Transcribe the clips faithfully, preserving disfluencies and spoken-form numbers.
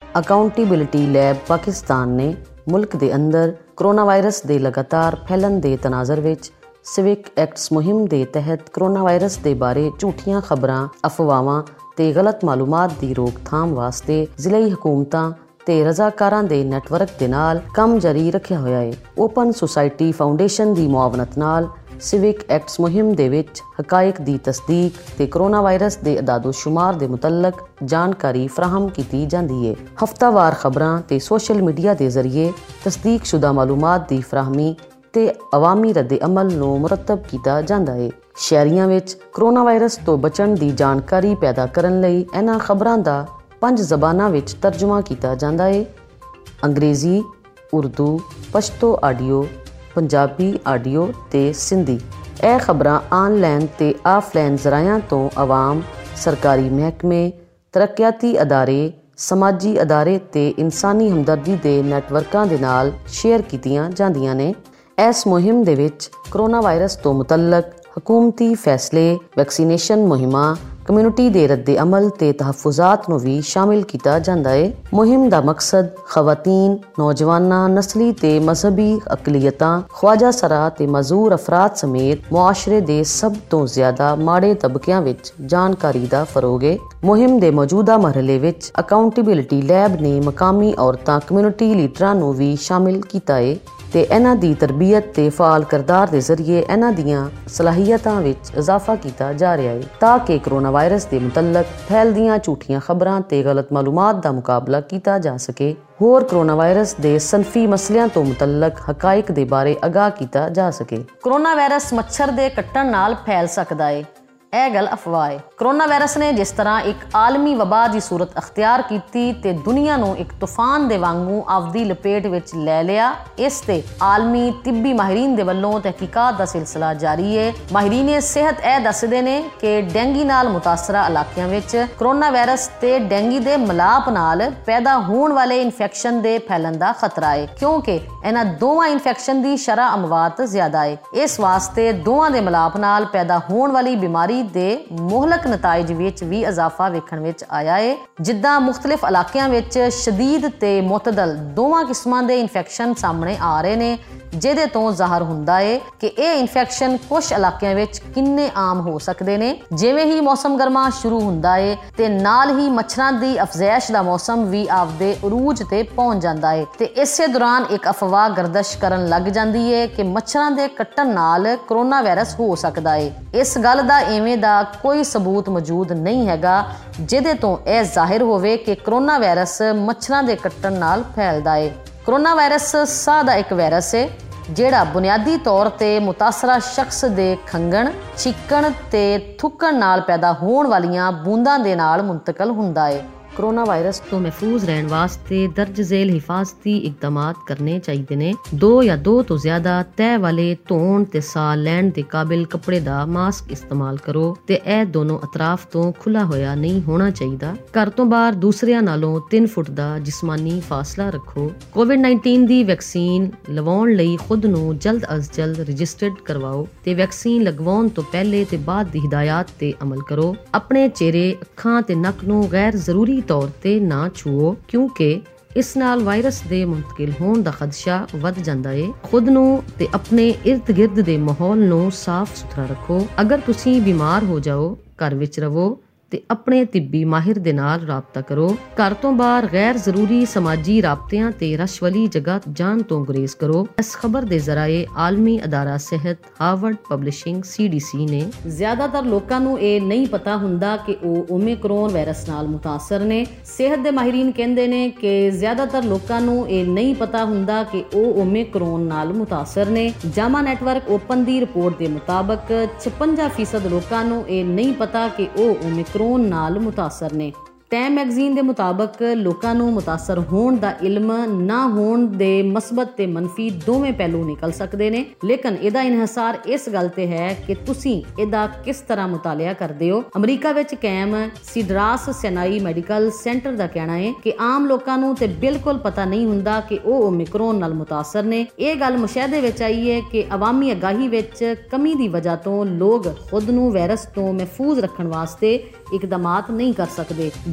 Accountability lab Pakistan ਨੇ ਮੁਲਕ ਦੇ ਅੰਦਰ ਕਰੋਨਾ ਵਾਇਰਸ ਦੇ ਲਗਾਤਾਰ ਫੈਲਣ ਦੇ ਤਨਾਜ਼ਰ ਵਿੱਚ ਸਿਵਿਕ ਐਕਟਸ ਮੁਹਿੰਮ ਦੇ ਤਹਿਤ ਕਰੋਨਾ ਵਾਇਰਸ ਦੇ ਬਾਰੇ ਝੂਠੀਆਂ ਖਬਰਾਂ, ਅਫਵਾਹਾਂ ਤੇ ਗਲਤ ਮਾਲੂਮਾਤ ਦੀ ਰੋਕਥਾਮ ਵਾਸਤੇ ਜ਼ਿਲ੍ਹੀ ਹਕੂਮਤਾਂ ਤੇ ਰਜ਼ਾਕਾਰਾਂ ਦੇ ਨੈਟਵਰਕ ਦੇ ਨਾਲ ਕੰਮ ਜਾਰੀ ਰੱਖਿਆ ਹੋਇਆ ਹੈ। ਓਪਨ ਸੁਸਾਇਟੀ ਫਾਊਂਡੇਸ਼ਨ ਦੀ ਮੁਆਵਨਤ ਨਾਲ ਸਿਵਿਕ ਐਕਟਸ ਮੁਹਿੰਮ ਦੇ ਵਿੱਚ ਹਕਾਇਕ ਦੀ ਤਸਦੀਕ ਤੇ ਕਰੋਨਾ ਵਾਇਰਸ ਦੇ ਅਦਾਦੋ ਸ਼ੁਮਾਰ ਦੇ ਮੁਤਲਕ ਜਾਣਕਾਰੀ ਫਰਾਹਮ ਕੀਤੀ ਜਾਂਦੀ ਹੈ। ਹਫ਼ਤਾਵਾਰ ਖਬਰਾਂ ਤੇ ਸੋਸ਼ਲ ਮੀਡੀਆ ਦੇ ਜ਼ਰੀਏ ਤਸਦੀਕਸ਼ੁਦਾ ਮਾਲੂਮਾਤ ਦੀ ਫਰਾਹਮੀ ਤੇ ਅਵਾਮੀ ਰੱਦ ਅਮਲ ਨੂੰ ਮੁਰਤਬ ਕੀਤਾ ਜਾਂਦਾ ਹੈ। ਸ਼ਹਿਰੀਆਂ ਵਿੱਚ ਕਰੋਨਾ ਵਾਇਰਸ ਤੋਂ ਬਚਣ ਦੀ ਜਾਣਕਾਰੀ ਪੈਦਾ ਕਰਨ ਲਈ ਇਹਨਾਂ ਖਬਰਾਂ ਦਾ ਪੰਜ ਜ਼ਬਾਨਾਂ ਵਿੱਚ ਤਰਜਮਾ ਕੀਤਾ ਜਾਂਦਾ ਹੈ। ਅੰਗਰੇਜ਼ੀ, ਉਰਦੂ, ਪਸ਼ਤੋ ਆਡੀਓ, ਪੰਜਾਬੀ ਆਡੀਓ ਤੇ ਸਿੰਧੀ। ਇਹ ਖਬਰਾਂ ਆਨਲਾਈਨ ਤੇ ਆਫਲਾਈਨ ਜ਼ਰਾਇਆਂ ਤੋਂ ਆਵਾਮ, ਸਰਕਾਰੀ ਮਹਿਕਮੇ, ਤਰੱਕੀਆਤੀ ਅਦਾਰੇ, ਸਮਾਜੀ ਅਦਾਰੇ ਤੇ ਇਨਸਾਨੀ ਹਮਦਰਦੀ ਦੇ ਨੈਟਵਰਕਾਂ ਦੇ ਨਾਲ ਸ਼ੇਅਰ ਕੀਤੀਆਂ ਜਾਂਦੀਆਂ ਨੇ। ਇਸ ਮੁਹਿੰਮ ਦੇ ਵਿੱਚ ਕਰੋਨਾ ਵਾਇਰਸ ਤੋਂ ਮੁਤਲਕ ਹਕੂਮਤੀ ਫੈਸਲੇ, ਵੈਕਸੀਨੇਸ਼ਨ ਮੁਹਿੰਮਾਂ, ਕਮਿਊਨਿਟੀ ਦੇ ਰੱਦੇ ਅਮਲ ਤੇ ਤਹਫੁਜ਼ਾਤ ਨੂੰ ਵੀ ਸ਼ਾਮਿਲ ਕੀਤਾ ਜਾਂਦਾ ਹੈ। ਮੁਹਿੰਮ ਦਾ ਮਕਸਦ ਖਵਾਤੀਨ, ਨੌਜਵਾਨਾਂ, ਨਸਲੀ ਤੇ ਮਜ਼ਹਬੀ ਅਕਲੀਅਤਾਂ, ਖਵਾਜਾ ਸਰਾ ਤੇ ਮਜ਼ੂਰ ਅਫਰਾਦ ਸਮੇਤ ਮੁਆਸ਼ਰੇ ਦੇ ਸਭ ਤੋਂ ਜ਼ਿਆਦਾ ਮਾੜੇ ਤਬਕਿਆਂ ਵਿੱਚ ਜਾਣਕਾਰੀ ਦਾ ਫਰੋਗ ਹੈ। ਮੁਹਿੰਮ ਦੇ ਮੌਜੂਦਾ ਮਰਹਲੇ ਵਿੱਚ ਅਕਾਊਂਟੇਬਿਲਿਟੀ ਲੈਬ ਨੇ ਮਕਾਮੀ ਔਰਤਾਂ ਕਮਿਊਨਿਟੀ ਲੀਡਰਾਂ ਨੂੰ ਵੀ ਸ਼ਾਮਿਲ ਕੀਤਾ ਹੈ ਤੇ ਇਹਨਾਂ ਦੀ ਤਰਬੀਅਤ ਤੇ ਫਾਲ ਕਿਰਦਾਰ ਦੇ ਜ਼ਰੀਏ ਇਹਨਾਂ ਦੀਆਂ ਸਲਾਹੀਅਤਾਂ ਵਿੱਚ ਇਜ਼ਾਫਾ ਕੀਤਾ ਜਾ ਰਿਹਾ ਹੈ ਤਾਂ ਕਿ ਕਰੋਨਾ ਵਾਇਰਸ ਦੇ ਮੁਤਲਕ ਫੈਲਦੀਆਂ ਝੂਠੀਆਂ ਖਬਰਾਂ ਤੇ ਗਲਤ ਮਾਲੂਮਾਤ ਦਾ ਮੁਕਾਬਲਾ ਕੀਤਾ ਜਾ ਸਕੇ। ਹੋਰ ਕਰੋਨਾ ਵਾਇਰਸ ਦੇ ਸਨਫੀ ਮਸਲਿਆਂ ਤੋਂ ਮੁਤਲਕ ਹਕਾਇਕ ਦੇ ਬਾਰੇ ਆਗਾਹ ਕੀਤਾ ਜਾ ਸਕੇ। ਕਰੋਨਾ ਵਾਇਰਸ ਮੱਛਰ ਦੇ ਕੱਟਣ ਨਾਲ ਫੈਲ ਸਕਦਾ ਹੈ, ਇਹ ਗੱਲ ਅਫਵਾਹ ਹੈ। ਕਰੋਨਾ ਵਾਇਰਸ ਨੇ ਜਿਸ ਤਰ੍ਹਾਂ ਇੱਕ ਆਲਮੀ ਵਬਾ ਦੀ ਸੂਰਤ ਅਖਤਿਆਰ ਕੀਤੀ ਤੇ ਦੁਨੀਆ ਨੂੰ ਇੱਕ ਤੂਫਾਨ ਦੇ ਵਾਂਗੂ ਆਪਦੀ ਲਪੇਟ ਵਿੱਚ ਲੈ ਲਿਆ, ਇਸ ਤੇ ਆਲਮੀ ਤਿੱਬੀ ਮਾਹਿਰੀਨ ਦੇ ਵੱਲੋਂ ਤਹਿਕੀਕਾਤ ਦਾ ਸਿਲਸਿਲਾ ਜਾਰੀ ਹੈ। ਮਾਹਿਰੀਨ ਸਿਹਤ ਇਹ ਦੱਸਦੇ ਨੇ ਕਿ ਡੈਂਗੀ ਨਾਲ ਮੁਤਾਸਰਾ ਇਲਾਕਿਆਂ ਵਿੱਚ ਕਰੋਨਾ ਵਾਇਰਸ ਤੇ ਡੈਂਗੀ ਦੇ ਮਿਲਾਪ ਨਾਲ ਪੈਦਾ ਹੋਣ ਵਾਲੇ ਇਨਫੈਕਸ਼ਨ ਦੇ ਫੈਲਣ ਦਾ ਖਤਰਾ ਹੈ, ਕਿਉਂਕਿ ਇਹਨਾਂ ਦੋਵਾਂ ਇਨਫੈਕਸ਼ਨ ਦੀ ਸ਼ਰਹ ਅਮਵਾਤ ਜ਼ਿਆਦਾ ਹੈ। ਇਸ ਵਾਸਤੇ ਦੋਵਾਂ ਦੇ ਮਿਲਾਪ ਨਾਲ ਪੈਦਾ ਹੋਣ ਵਾਲੀ ਬਿਮਾਰੀ ਦੇ ਮੁਹਲਕ ਨਤਾਇਜ ਵਿੱਚ ਵੀ ਇਜ਼ਾਫਾ ਵੇਖਣ ਵਿੱਚ ਆਇਆ ਹੈ। ਜਿੱਦਾਂ ਮੁਖਤਲਿਫ ਇਲਾਕਿਆਂ ਵਿੱਚ ਸ਼ਦੀਦ ਤੇ ਮੁਤਦਲ ਦੋਵਾਂ ਕਿਸਮਾਂ ਦੇ ਇਨਫੈਕਸ਼ਨ ਸਾਹਮਣੇ ਆ ਰਹੇ ਨੇ, ਜਿਹਦੇ ਤੋਂ ਜ਼ਾਹਰ ਹੁੰਦਾ ਹੈ ਕਿ ਇਹ ਇਨਫੈਕਸ਼ਨ ਕੁਝ ਇਲਾਕਿਆਂ ਵਿੱਚ ਕਿੰਨੇ ਆਮ ਹੋ ਸਕਦੇ ਨੇ। ਜਿਵੇਂ ਹੀ ਮੌਸਮ ਗਰਮਾ ਸ਼ੁਰੂ ਹੁੰਦਾ ਹੈ ਤੇ ਨਾਲ ਹੀ ਮੱਛਰਾਂ ਦੀ ਅਫਜ਼ੈਸ਼ ਦਾ ਮੌਸਮ ਵੀ ਆਪਦੇ ਉਰੂਜ ਤੇ ਪਹੁੰਚ ਜਾਂਦਾ ਹੈ ਤੇ ਇਸੇ ਦੌਰਾਨ ਇੱਕ ਅਫਵਾਹ ਗਰਦਸ਼ ਕਰਨ ਲੱਗ ਜਾਂਦੀ ਹੈ ਕਿ ਮੱਛਰਾਂ ਦੇ ਕੱਟਣ ਨਾਲ ਕਰੋਨਾ ਵਾਇਰਸ ਹੋ ਸਕਦਾ ਹੈ। ਇਸ ਗੱਲ ਦਾ ਐਵੇਂ ਦਾ ਕੋਈ ਸਬੂਤ ਮੌਜੂਦ ਨਹੀਂ ਹੈਗਾ ਜਿਹਦੇ ਤੋਂ ਇਹ ਜ਼ਾਹਿਰ ਹੋਵੇ ਕਿ ਕਰੋਨਾ ਵਾਇਰਸ ਮੱਛਰਾਂ ਦੇ ਕੱਟਣ ਨਾਲ ਫੈਲਦਾ ਹੈ। ਕਰੋਨਾ ਵਾਇਰਸ ਸਾਹ ਦਾ ਇੱਕ ਵਾਇਰਸ ਹੈ ਜਿਹੜਾ ਬੁਨਿਆਦੀ ਤੌਰ ਤੇ ਮੁਤਾਸਰਾ ਸ਼ਖਸ ਦੇ ਖੰਘਣ, ਛਿੱਕਣ ਤੇ ਥੁੱਕਣ ਨਾਲ ਪੈਦਾ ਹੋਣ ਵਾਲੀਆਂ ਬੂੰਦਾਂ ਦੇ ਨਾਲ ਮੁੰਤਕਲ ਹੁੰਦਾ ਹੈ। ਕਰੋਨਾ ਵਾਇਰਸ ਤੋਂ ਮਹਿਫੂਜ਼ ਰਹਿਣ ਵਾਸਤੇ ਦਰਜ ਜ਼ੇਲ ਹਿਫਾਜ਼ਤੀ ਇਕਦਾਮਾਤ ਕਰਨੇ ਚਾਹੀਦੇ ਨੇ। ਦੋ ਜਾਂ ਦੋ ਤੋਂ ਜ਼ਿਆਦਾ ਤਹਿ ਵਾਲੇ ਧੋਣ ਤੇ ਸਾਹ ਲੈਣ ਦੇ ਕਾਬਿਲ ਕੱਪੜੇ ਦਾ ਮਾਸਕ ਇਸਤੇਮਾਲ ਕਰੋ ਤੇ ਇਹ ਦੋਨੋਂ ਅਤਰਾਫ ਤੋਂ ਖੁੱਲਾ ਹੋਇਆ ਨਹੀਂ ਹੋਣਾ ਚਾਹੀਦਾ। ਘਰ ਤੋਂ ਬਾਹਰ ਦੂਸਰਿਆਂ ਨਾਲੋਂ ਤਿੰਨ ਫੁੱਟ ਦਾ ਜਿਸਮਾਨੀ ਫਾਸਲਾ ਰੱਖੋ। ਕੋਵਿਡ ਉੱਨੀ ਦੀ ਵੈਕਸੀਨ ਲਵਾਉਣ ਲਈ ਖੁਦ ਨੂੰ ਜਲਦ ਅਜ਼ ਜਲਦ ਰਜਿਸਟਰਡ ਕਰਵਾਓ ਤੇ ਵੈਕਸੀਨ ਲਗਵਾਉਣ ਤੋਂ ਪਹਿਲੇ ਤੇ ਬਾਅਦ ਦੀ ਹਿਦਾਇਤ ਤੇ ਅਮਲ ਕਰੋ। ਆਪਣੇ ਚਿਹਰੇ, ਅੱਖਾਂ ਤੇ ਨੱਕ ਨੂੰ ਗੈਰ ਜ਼ਰੂਰੀ ਤੌਰ ਤੇ ਨਾ ਛੂਓ ਕਿਉਂਕਿ ਇਸ ਨਾਲ ਵਾਇਰਸ ਦੇ ਮੁੰਤਕਿਲ ਹੋਣ ਦਾ ਖਦਸ਼ਾ ਵੱਧ ਜਾਂਦਾ ਹੈ। ਖੁਦ ਨੂੰ ਤੇ ਆਪਣੇ ਇਰਦ ਗਿਰਦ ਦੇ ਮਾਹੌਲ ਨੂੰ ਸਾਫ਼ ਸੁਥਰਾ ਰੱਖੋ। ਅਗਰ ਤੁਸੀਂ ਬਿਮਾਰ ਹੋ ਜਾਓ, ਘਰ ਵਿੱਚ ਰਹੋ ਤੇ ਆਪਣੇ ਤਿੱਬੀ ਮਾਹਿਰ ਦੇ ਨਾਲ ਰਾਬਤਾ ਕਰੋ। ਘਰ ਤੋਂ ਬਾਹਰ ਗੈਰ ਜ਼ਰੂਰੀ ਸਮਾਜੀ ਰਾਬਤਿਆਂ ਤੇ ਰਸ਼ ਵਾਲੀ ਜਗ੍ਹਾ ਜਾਣ ਤੋਂ ਗੁਰੇਜ਼ ਕਰੋ। ਇਸ ਖਬਰ ਦੇ ਜ਼ਰਾਏ ਆਲਮੀ ਅਦਾਰਾ ਸਿਹਤ, Harvard publishing, C D C ਨੇ। ਜ਼ਿਆਦਾਤਰ ਲੋਕਾਂ ਨੂੰ ਇਹ ਨਹੀਂ ਪਤਾ ਹੁੰਦਾ ਕਿ ਉਹ ਓਮਿਕਰੋਨ ਵਾਇਰਸ ਨਾਲ ਮੁਤਾਸਰ ਨੇ। ਸਿਹਤ ਦੇ ਮਾਹਿਰੀਨ ਕਹਿੰਦੇ ਨੇ ਕਿ ਜ਼ਿਆਦਾਤਰ ਲੋਕਾਂ ਨੂੰ ਇਹ ਨਹੀਂ ਪਤਾ ਹੁੰਦਾ ਕਿ ਉਹ ਓਮਿਕਰੋਨ ਨਾਲ ਮੁਤਾਸਰ ਨੇ। ਜਾਮਾ ਨੈਟਵਰਕ ਓਪਨ ਦੀ ਰਿਪੋਰਟ ਦੇ ਮੁਤਾਬਕ ਛਪੰਜਾ ਫੀਸਦ ਲੋਕਾਂ ਨੂੰ ਇਹ ਨਹੀਂ ਪਤਾ ਕਿ ਉਹ ਓਮਿਕਰੋਨ ਨਾਲ ਮੁਤਾਸਰ ਨੇ। ਟਾਈਮ ਮੈਗਜ਼ੀਨ ਦੇ ਮੁਤਾਬਕ ਲੋਕਾਂ ਨੂੰ ਮੁਤਾਸਰ ਹੋਣ ਦਾ ਇਲਮ ਨਾ ਹੋਣ ਦੇ ਮਸਬਤ ਤੇ ਮੰਫੀ ਦੋਵੇਂ ਪਹਿਲੂ ਨਿਕਲ ਸਕਦੇ ਨੇ, ਲੇਕਿਨ ਇਹਦਾ ਇਨਹਿਸਾਰ ਇਸ ਗੱਲ ਤੇ ਹੈ ਕਿ ਤੁਸੀਂ ਇਹਦਾ ਕਿਸ ਤਰ੍ਹਾਂ ਮੁਤਾਲਿਆ ਕਰਦੇ ਹੋ। ਅਮਰੀਕਾ ਵਿੱਚ ਕਾਇਮ ਸਿਡਰਾਸ ਸੈਨਾਈ ਮੈਡੀਕਲ ਸੈਂਟਰ ਦਾ ਕਹਿਣਾ ਹੈ ਕਿ ਆਮ ਲੋਕਾਂ ਨੂੰ ਤੇ ਬਿਲਕੁਲ ਪਤਾ ਨਹੀਂ ਹੁੰਦਾ ਕਿ ਉਹ ਓਮਿਕਰੋਨ ਨਾਲ ਮੁਤਾਸਰ ਨੇ। ਇਹ ਗੱਲ ਮੁਸ਼ਾਹਦੇ ਵਿੱਚ ਆਈ ਹੈ ਕਿ ਅਵਾਮੀ ਅਗਾਹੀ ਵਿੱਚ ਕਮੀ ਦੀ ਵਜ੍ਹਾ ਤੋਂ ਲੋਕ ਖੁਦ ਨੂੰ ਵਾਇਰਸ ਤੋਂ ਮਹਿਫੂਜ਼ ਰੱਖਣ ਵਾਸਤੇ ਇਕਦਾਮਾਤ ਨਹੀਂ ਕਰ ਸਕਦੇ,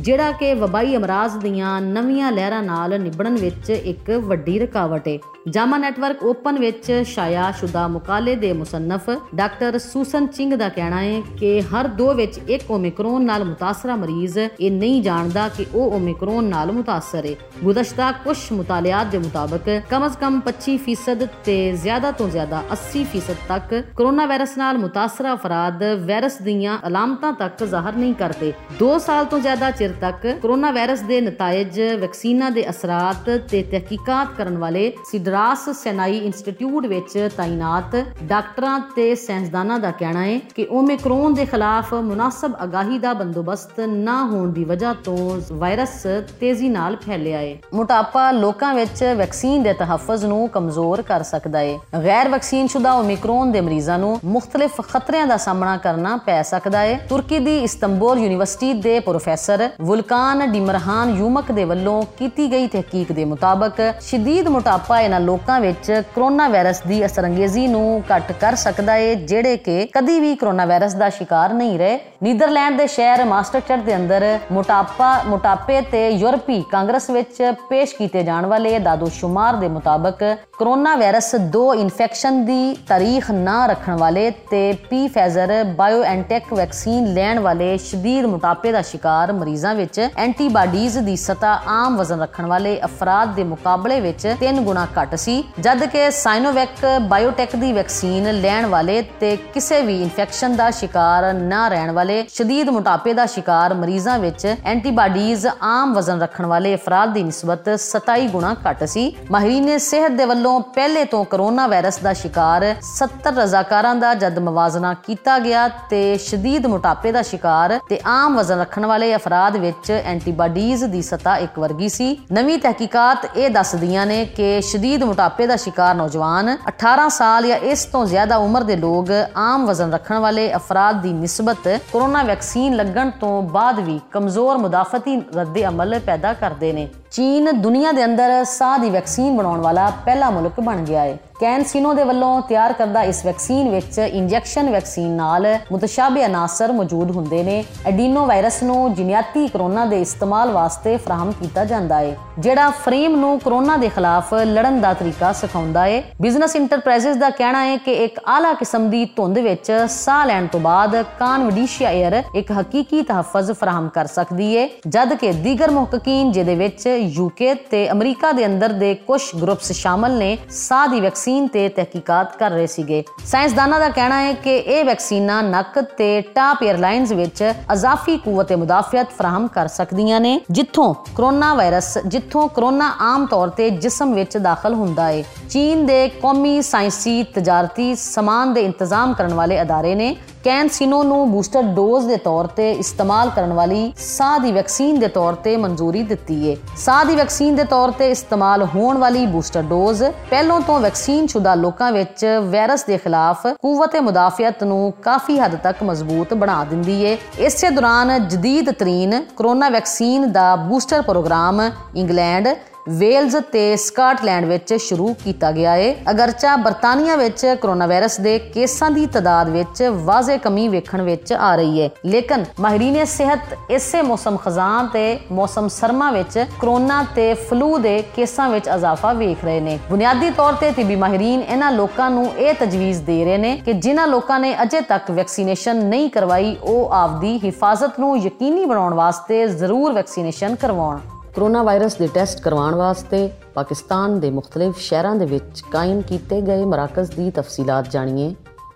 ਜਿਹੜਾ ਕਿ ਵਬਾਈ ਅਮਰਾਜ਼ ਦੀਆਂ ਨਵੀਆਂ ਲਹਿਰਾਂ ਨਾਲ ਨਿਬੜਨ ਵਿੱਚ ਇੱਕ ਵੱਡੀ ਰੁਕਾਵਟ ਹੈ। ਜਾਮਾ ਨੈਟਵਰਕ ਓਪਨ ਵਿੱਚ ਛਾਇਆ ਸ਼ੁਦਾ ਮੁਕਾਲੇ ਦੇ ਮੁਸੰਨਫ ਡਾਕਟਰ ਸੂਸਨ ਚਿੰਗ ਦਾ ਕਹਿਣਾ ਹੈ ਕਿ ਹਰ ਦੋ ਵਿੱਚ ਇੱਕ ਓਮਿਕਰੋਨ ਨਾਲ ਮੁਤਾਸਰਾ ਮਰੀਜ਼ ਇਹ ਨਹੀਂ ਜਾਣਦਾ ਕਿ ਉਹ ਓਮਿਕਰੋਨ ਨਾਲ ਮੁਤਾਸਰ ਹੈ। ਗੁਜ਼ਸ਼ਤਾ ਕੁਝ ਮੁਤਾਲਿਆਤ ਦੇ ਮੁਤਾਬਕ ਕਮ ਅਜ਼ ਕਮ ਪੱਚੀ ਫੀਸਦ ਤੇ ਜ਼ਿਆਦਾ ਤੋਂ ਜ਼ਿਆਦਾ अस्सी ਫੀਸਦ ਤੱਕ ਕੋਰੋਨਾ ਵਾਇਰਸ ਨਾਲ ਮੁਤਾਸਰਾ ਅਫਰਾਦ ਵਾਇਰਸ ਦੀਆਂ ਅਲਾਮਤਾਂ ਤੱਕ ਜ਼ਾਹਰ ਨਹੀਂ ਕਰਦੇ। ਦੋ ਸਾਲ ਤੋਂ ਜ਼ਿਆਦਾ ਚਿਰ ਤੱਕ ਕੋਰੋਨਾ ਵਾਇਰਸ ਦੇ ਨਤਾਇਜ, ਵੈਕਸੀਨਾਂ ਦੇ ਅਸਰਾਤ ਤੇ ਤਹਿਕੀਕਾਤ ਕਰਨ ਵਾਲੇ ਸਿਡਰਾਸ ਸੈਨਾਈ ਇੰਸਟੀਚਿਊਟ ਵਿੱਚ ਤਾਇਨਾਤ ਡਾਕਟਰਾਂ ਤੇ ਸਾਇੰਸਦਾਨਾਂ ਦਾ ਕਹਿਣਾ ਹੈ ਕਿ ਓਮਿਕਰੋਨ ਦੇ ਖਿਲਾਫ ਮੁਨਾਸਬ ਆਗਾਹੀ ਦਾ ਬੰਦੋਬਸਤ ਨਾ ਹੋਣ ਦੀ ਵਜ੍ਹਾ ਤੋਂ ਵਾਇਰਸ ਤੇਜ਼ੀ ਨਾਲ ਫੈਲਿਆ ਹੈ। ਮੋਟਾਪਾ ਲੋਕਾਂ ਵਿੱਚ ਵੈਕਸੀਨ ਦੇ ਤਹੱਫੁਜ਼ ਨੂੰ ਕਮਜ਼ੋਰ ਕਰ ਸਕਦਾ ਹੈ। ਗੈਰ ਵੈਕਸੀਨ ਸ਼ੁਦਾ ਓਮਿਕਰੋਨ ਦੇ ਮਰੀਜ਼ਾਂ ਨੂੰ ਮੁਖਤਲਿਫ ਖਤਰਿਆਂ ਦਾ ਸਾਹਮਣਾ ਕਰਨਾ ਪੈ ਸਕਦਾ ਹੈ। ਤੁਰਕੀ ਦੀ ਇਸਤੰਬੁਲ ਯੂਨੀਵਰਸਿਟੀ ਦੇ ਪ੍ਰੋਫੈਸਰ ਵੁਲਕਾਨ ਡਿਮਰਹਾਨ ਯੂਮਕ ਦੇ ਵੱਲੋਂ ਕੀਤੀ ਗਈ ਤਹਿਕੀਕ ਦੇ ਮੁਤਾਬਕ ਸ਼ਦੀਦ ਮੋਟਾਪਾ ਇਹਨਾਂ ਲੋਕਾਂ ਵਿੱਚ ਕੋਰੋਨਾ ਵਾਇਰਸ ਦੀ ਅਸਰੰਗੇਜ਼ੀ ਨੂੰ ਘੱਟ ਕਰ ਸਕਦਾ ਹੈ ਜਿਹੜੇ ਕਿ ਕਦੀ ਵੀ ਕੋਰੋਨਾ ਵਾਇਰਸ ਦਾ ਸ਼ਿਕਾਰ ਨਹੀਂ ਰਹੇ। ਨੀਦਰਲੈਂਡ ਦੇ ਸ਼ਹਿਰ ਮਾਸਟਰਚਟ ਦੇ ਅੰਦਰ ਮੋਟਾਪਾ ਮੋਟਾਪੇ ਤੇ ਯੂਰਪੀ ਕਾਂਗਰਸ ਵਿੱਚ ਪੇਸ਼ ਕੀਤੇ ਜਾਣ ਵਾਲੇ ਦਾਦੋਸ਼ੁਮਾਰ ਦੇ ਮੁਤਾਬਕ ਕੋਰੋਨਾ ਵਾਇਰਸ ਦੋ ਇਨਫੈਕਸ਼ਨ ਦੀ ਤਾਰੀਖ ਨਾ ਰੱਖਣ ਵਾਲੇ ਤੇ ਪੀ ਫਾਈਜ਼ਰ ਬਾਇਓਐਨਟੈਕ ਵੈਕਸੀਨ ਲੈਣ ਵਾਲੇ ਸ਼ਦੀਦ ਮੋਟਾਪੇ ਦਾ ਸ਼ਿਕਾਰ ਮਰੀਜ਼ਾਂ ਵਿੱਚ ਐਂਟੀਬਾਡੀਜ਼ ਦੀ ਸਤਹ ਆਮ ਵਜ਼ਨ ਰੱਖਣ ਵਾਲੇ ਅਫਰਾਦ ਦੇ ਮੁਕਾਬਲੇ ਵਿੱਚ ਤਿੰਨ ਗੁਣਾ ਘੱਟ ਸੀ, ਜਦ ਕਿ ਸਾਈਨੋਵੈਕ ਬਾਇਓਟੈਕ ਦੀ ਵੈਕਸੀਨ ਲੈਣ ਵਾਲੇ ਤੇ ਕਿਸੇ ਵੀ ਇਨਫੈਕਸ਼ਨ ਦਾ ਸ਼ਿਕਾਰ ਨਾ ਰਹਿਣ ਵਾਲੇ ਸ਼ਦੀਦ ਮੋਟਾਪੇ ਦਾ ਸ਼ਿਕਾਰ ਮਰੀਜ਼ਾਂ ਵਿੱਚ ਐਂਟੀਬਾਡੀਜ਼ ਆਮ ਵਜ਼ਨ ਰੱਖਣ ਵਾਲੇ ਅਫਰਾਦ ਦੀ ਨਿਸਬਤ ਸਤਾਈ ਗੁਣਾ ਘੱਟ ਸੀ। ਮਾਹਿਰੀਨ ਸਿਹਤ ਦੇ ਵੱਲੋਂ ਪਹਿਲੇ ਤੋਂ ਕੋਰੋਨਾ ਵਾਇਰਸ ਦਾ ਸ਼ਿਕਾਰ ਸੱਤਰ ਰਜ਼ਾਕਾਰਾਂ ਦਾ ਜਦ ਮਵਾਜ਼ਨਾ ਕੀਤਾ ਗਿਆ ਤੇ ਸ਼ਦੀਦ ਮੋਟਾਪੇ ਦਾ ਸ਼ਿਕਾਰ ਤੇ ਆਮ ਵਜ਼ਨ ਰੱਖਣ ਵਾਲੇ ਅਫਰਾਦ ਵਿੱਚ ਐਂਟੀਬਾਡੀਜ਼ ਦੀ ਸਤਹ ਇੱਕ ਵਰਗੀ ਸੀ। ਨਵੀਂ ਤਹਿਕੀਕਾਤ ਇਹ ਦੱਸਦੀਆਂ ਨੇ ਕਿ ਸ਼ਦੀਦ ਮੋਟਾਪੇ ਦਾ ਸ਼ਿਕਾਰ ਨੌਜਵਾਨ ਅਠਾਰਾਂ ਸਾਲ ਜਾਂ ਇਸ ਤੋਂ ਜ਼ਿਆਦਾ ਉਮਰ ਦੇ ਲੋਕ ਆਮ ਵਜ਼ਨ ਰੱਖਣ ਵਾਲੇ ਅਫਰਾਦ ਦੀ ਨਿਸਬਤ ਕੋਰੋਨਾ ਵੈਕਸੀਨ ਲੱਗਣ ਤੋਂ ਬਾਅਦ ਵੀ ਕਮਜ਼ੋਰ ਮੁਦਾਫਤੀ ਰੱਦ ਅਮਲ ਪੈਦਾ ਕਰਦੇ ਨੇ। ਚੀਨ ਦੁਨੀਆ ਦੇ ਅੰਦਰ ਸਾਹ ਦੀ ਵੈਕਸੀਨ ਬਣਾਉਣ ਵਾਲਾ ਪਹਿਲਾ ਮੁਲਕ ਬਣ ਗਿਆ ਹੈ। ਕੈਨਸੀਨੋ ਦੇ ਵੱਲੋਂ ਤਿਆਰ ਕਰਦਾ ਇਸ ਵੈਕਸੀਨ ਵਿੱਚ ਇੰਜੈਕਸ਼ਨ ਵੈਕਸੀਨ ਨਾਲ ਮੁਤਸ਼ਾਬਿਹ ਅਨਾਸਰ ਮੌਜੂਦ ਹੁੰਦੇ ਨੇ। ਐਡੀਨੋ ਵਾਇਰਸ ਨੂੰ ਜੀਨਿਆਤੀ ਕੋਰੋਨਾ ਦੇ ਇਸਤੇਮਾਲ ਵਾਸਤੇ ਫਰਾਹਮ ਕੀਤਾ ਜਾਂਦਾ ਹੈ, ਜਿਹੜਾ ਫਰੇਮ ਨੂੰ ਕੋਰੋਨਾ ਦੇ ਖਿਲਾਫ ਲੜਨ ਦਾ ਤਰੀਕਾ ਸਿਖਾਉਂਦਾ ਹੈ। ਬਿਜ਼ਨਸ ਇੰਟਰਪ੍ਰਾਈਜ਼ਸ ਦਾ ਕਹਿਣਾ ਹੈ ਕਿ ਇੱਕ ਆਲਾ ਕਿਸਮ ਦੀ ਧੁੰਦ ਵਿੱਚ ਸਾਹ ਲੈਣ ਤੋਂ ਬਾਅਦ ਕਾਨਵਡੀਸ਼ੀਆ ਏਅਰ ਇੱਕ ਹਕੀਕੀ ਤਹੱਫੁਜ਼ ਫਰਾਹਮ ਕਰ ਸਕਦੀ ਹੈ, ਜਦ ਕਿ ਦੀਗਰ ਮੁਹੱਕਿਕੀਨ ਜਿਹਦੇ ਵਿੱਚ ਯੂਕੇ ਤੇ ਅਮਰੀਕਾ ਦੇ ਅੰਦਰ ਦੇ ਕੁਝ ਗਰੁੱਪਸ ਸ਼ਾਮਲ ਨੇ ਸਾਹ ਦੀ ਵੈਕਸੀਨ ਤੇ ਤਹਿਕੀਕਾਤ ਕਰ ਰਹੇ ਸੀਗੇ। ਸਾਇੰਸਦਾਨਾਂ ਦਾ ਕਹਿਣਾ ਹੈ ਕਿ ਇਹ ਵੈਕਸੀਨਾਂ ਨੱਕ ਤੇ ਟਾਪ ਏਅਰਲਾਈਨਸ ਵਿੱਚ ਅਜ਼ਾਫੀ ਕੂਵਤ ਮੁਦਾਫਿਅਤ ਫਰਾਹਮ ਕਰ ਸਕਦੀਆਂ ਨੇ, ਜਿੱਥੋਂ ਕੋਰੋਨਾ ਵਾਇਰਸ ਜਿੱਥੋਂ ਕੋਰੋਨਾ ਆਮ ਤੌਰ ਤੇ ਜਿਸਮ ਵਿੱਚ ਦਾਖਲ ਹੁੰਦਾ ਹੈ। ਚੀਨ ਦੇ ਕੌਮੀ ਸਾਇੰਸੀ ਤਜਾਰਤੀ ਸਮਾਨ ਦੇ ਇੰਤਜ਼ਾਮ ਕਰਨ ਵਾਲੇ ਅਦਾਰੇ ਨੇ ਕੈਨਸੀਨੋ ਨੂੰ ਬੂਸਟਰ ਡੋਜ਼ ਦੇ ਤੌਰ ਤੇ ਇਸਤੇਮਾਲ ਕਰਨ ਵਾਲੀ ਸਾਹ ਦੀ ਵੈਕਸੀਨ ਦੇ ਤੌਰ ਤੇ ਮਨਜ਼ੂਰੀ ਦਿੱਤੀ ਹੈ। ਸਾਹ ਦੀ ਵੈਕਸੀਨ ਦੇ ਤੌਰ ਤੇ ਇਸਤੇਮਾਲ ਹੋਣ ਵਾਲੀ ਬੂਸਟਰ ਡੋਜ਼ ਪਹਿਲਾਂ ਤੋਂ ਵੈਕਸੀਨ ਸ਼ੁਦਾ ਲੋਕਾਂ ਵਿੱਚ ਵਾਇਰਸ ਦੇ ਖਿਲਾਫ ਕੂਵਤ ਮੁਦਾਫਿਅਤ ਨੂੰ ਕਾਫੀ ਹੱਦ ਤੱਕ ਮਜ਼ਬੂਤ ਬਣਾ ਦਿੰਦੀ ਹੈ। ਇਸੇ ਦੌਰਾਨ ਜਦੀਦ ਤਰੀਨ ਕੋਰੋਨਾ ਵੈਕਸੀਨ ਦਾ ਬੂਸਟਰ ਪ੍ਰੋਗਰਾਮ ਇੰਗਲੈਂਡ, ਵੇਲਜ਼ ਤੇ ਸਕਾਟਲੈਂਡ ਵਿੱਚ ਸ਼ੁਰੂ ਕੀਤਾ ਗਿਆ ਹੈ। ਅਗਰਚਾ ਬਰਤਾਨੀਆ ਵਿੱਚ ਕੋਰੋਨਾ ਵਾਇਰਸ ਦੇ ਕੇਸਾਂ ਦੀ ਤਾਦਾਦ ਵਿੱਚ ਵਾਜ਼ਿਹ ਕਮੀ ਵੇਖਣ ਵਿੱਚ ਆ ਰਹੀ ਹੈ, ਲੇਕਿਨ ਮਾਹਿਰੀਨ ਸਿਹਤ ਇਸੇ ਮੌਸਮ ਖਜ਼ਾਂ ਤੇ ਮੌਸਮ ਸਰਮਾ ਵਿੱਚ ਕੋਰੋਨਾ ਤੇ ਫਲੂ ਦੇ ਕੇਸਾਂ ਵਿੱਚ ਇਜ਼ਾਫਾ ਵੇਖ ਰਹੇ ਨੇ। ਬੁਨਿਆਦੀ ਤੌਰ ਤੇ ਤਿੱਬੀ ਮਾਹਿਰੀਨ ਇਹਨਾਂ ਲੋਕਾਂ ਨੂੰ ਇਹ ਤਜਵੀਜ਼ ਦੇ ਰਹੇ ਨੇ ਕਿ ਜਿਨ੍ਹਾਂ ਲੋਕਾਂ ਨੇ ਅਜੇ ਤੱਕ ਵੈਕਸੀਨੇਸ਼ਨ ਨਹੀਂ ਕਰਵਾਈ ਉਹ ਆਪਦੀ ਹਿਫਾਜ਼ਤ ਨੂੰ ਯਕੀਨੀ ਬਣਾਉਣ ਵਾਸਤੇ ਜ਼ਰੂਰ ਵੈਕਸੀਨੇਸ਼ਨ ਕਰਵਾਉਣ। ਕੋਰੋਨਾ ਵਾਇਰਸ ਦੇ ਟੈਸਟ ਕਰਵਾਉਣ ਵਾਸਤੇ ਪਾਕਿਸਤਾਨ ਦੇ ਮੁਖਤਲਿਫ ਸ਼ਹਿਰਾਂ ਦੇ ਵਿੱਚ ਕਾਇਮ ਕੀਤੇ ਗਏ ਮਰਾਕਜ਼ ਦੀ ਤਫਸੀਲਾਤ ਜਾਣੀਏ।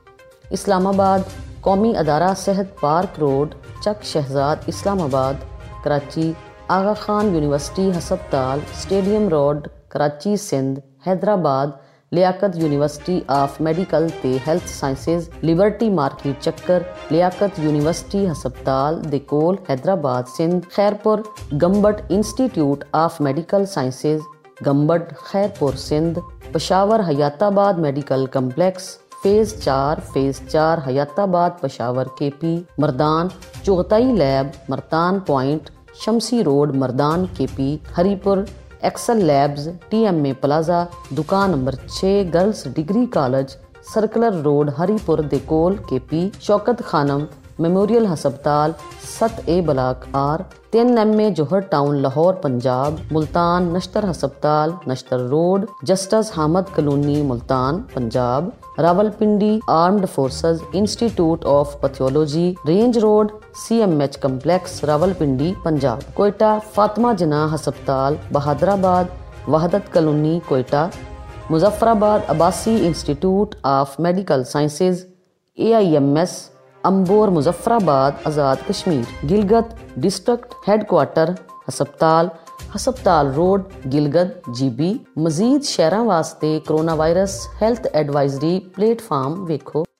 ਇਸਲਾਮਾਬਾਦ ਕੌਮੀ ਅਦਾਰਾ ਸਿਹਤ park road, Chak Shahzad Islamabad. Karachi Aga Khan university हस्पताल stadium road Karachi Sindh. Hyderabad Liaquat university of medical ते हैल्थ साइंसिस लिबर्टी मार्केट चक्कर। लियाकत यूनिवर्सिटी हस्पताल दे कोल Hyderabad Sindh. Khairpur Gambat institute of medical sciences Gambat Khairpur Sindh. Peshawar Hayatabad medical complex phase चार फेज़ चार Hayatabad Peshawar K P. Mardan Chughtai lab Mardan point Shamsi road Mardan K P. Haripur excel labs T M ए plaza दुकान number छः girls degree college circular road Haripur दे कोल K P. Shaukat Khanum memorial ਹਸਪਤਾਲ ਸੱਤ ਏ ਬਲਾਕ ਆਰ, ਤਿੰਨ M A Johar town Lahore Punjab, Multan Nishtar ਹਸਪਤਾਲ Nishtar road, justice Hamid colony Multan Punjab, Rawalpindi armed forces institute of pathology range road C M H complex Rawalpindi Punjab, Quetta Fatima Jinnah ਹਸਪਤਾਲ Bahadurabad, Wahdat colony Quetta, Muzaffarabad Abbasi institute of medical sciences A I M S Ambor Muzaffarabad Azad Kashmir, Gilgit district headquarter हस्पताल हस्पताल road Gilgit G B. मजीद शहरों वास्ते corona virus health advisory platform वेखो।